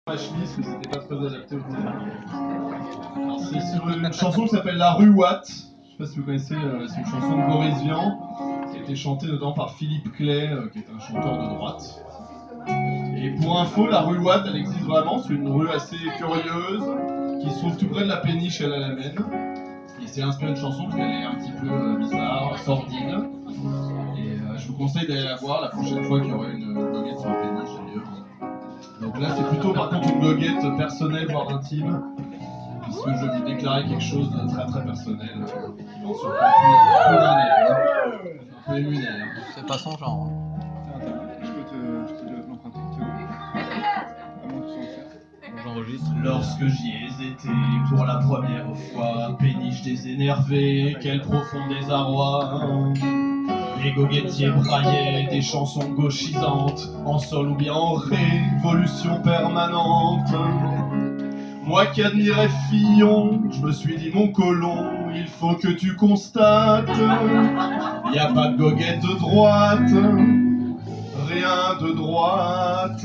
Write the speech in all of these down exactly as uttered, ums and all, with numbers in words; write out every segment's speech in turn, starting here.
ma chemise que c'était pas très adapté au thème. C'est sur une chanson qui s'appelle La Rue Watt. Je sais pas si vous connaissez, euh, c'est une chanson de Boris Vian qui a été chantée notamment par Philippe Clay, euh, qui est un chanteur de droite. Et pour info, la rue Watt, elle existe vraiment. C'est une rue assez curieuse qui se trouve tout près de la péniche à l'Alamène. Et c'est inspiré d'une chanson parce qu'elle est un petit peu euh, bizarre, sordide. Et euh, je vous conseille d'aller la voir la prochaine fois qu'il y aura une goguette sur la péniche d'ailleurs. Donc là, c'est plutôt par contre une goguette personnelle, voire intime, puisque je vais vous déclarer quelque chose de très très personnel euh, qui m'en surprend plus d'un air. Un peu ému d'ailleurs. C'est pas son genre. Je peux te, je peux te l'emprunter, tu veux? J'enregistre. Lorsque j'y ai été pour la première fois, péniche désénervée, quel profond désarroi. Les goguettiers braillaient des chansons gauchisantes, en sol ou bien en révolution permanente. Moi qui admirais Fillon, je me suis dit mon colon, il faut que tu constates, y a pas de goguette de droite, rien de droite.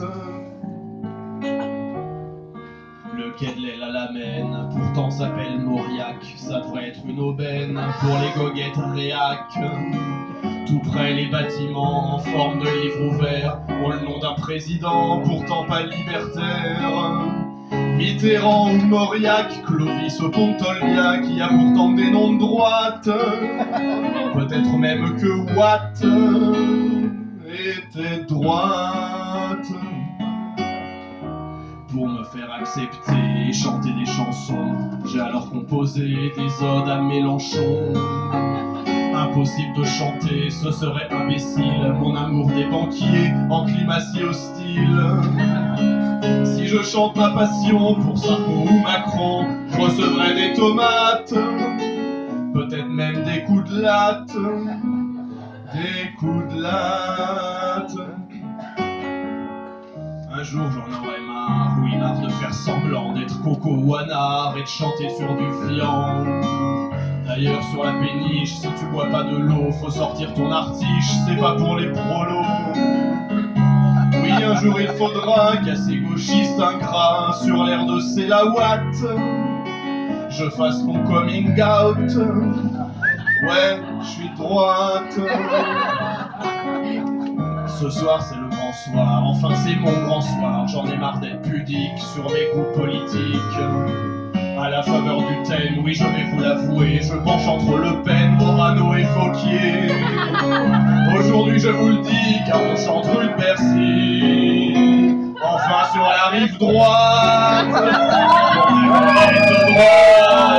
Le quai de l'Aile à l'Alamène, pourtant s'appelle Mauriac, ça devrait être une aubaine pour les goguettes réac. Tout près les bâtiments en forme de livre ouvert ont le nom d'un président, pourtant pas libertaire. Mitterrand ou Mauriac, Clovis au Pontoliac, il y a pourtant des noms de droite. Peut-être même que Watt était droite. Pour me faire accepter et chanter des chansons, j'ai alors composé des odes à Mélenchon. Impossible de chanter, ce serait imbécile, mon amour des banquiers en climat si hostile. Si je chante ma passion pour Sarko ou Macron, je recevrai des tomates, peut-être même des coups de latte, des coups de latte. Un jour j'en aurai marre, oui marre de faire semblant d'être Coco ou Anard et de chanter sur du fiant. D'ailleurs sur la péniche, si tu bois pas de l'eau, faut sortir ton artiche, c'est pas pour les prolos. Oui un jour il faudra qu'à ces gauchistes ingrats, sur l'air de C'est la Watt, je fasse mon coming out. Ouais, je suis de droite. Ce soir c'est le grand soir, enfin c'est mon grand soir. J'en ai marre d'être pudique sur mes goûts politiques. À la faveur du thème, oui je vais vous l'avouer, je penche entre Le Pen, Morano et Fauquier. Aujourd'hui je vous le dis, car on chante rue de Bercy. Enfin sur la rive droite, on est de droite.